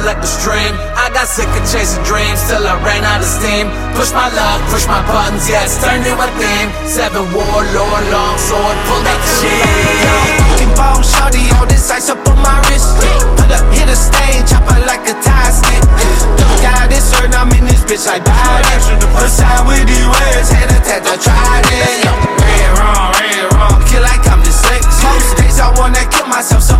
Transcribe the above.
like the stream. I got sick of chasing dreams till I ran out of steam. Push my luck, push my buttons, yeah, it's turned into a theme. 7 warlord, long sword, pull that shit. Fucking bone shorty, all this ice up on my wrist. Put up, hit a stain, chop her like a tie stick. Look out, it's certain I'm in this bitch like Biden. First time with these words, had a tat to try it. Red wrong, kill like I'm dyslexic. Most days I wanna kill myself, so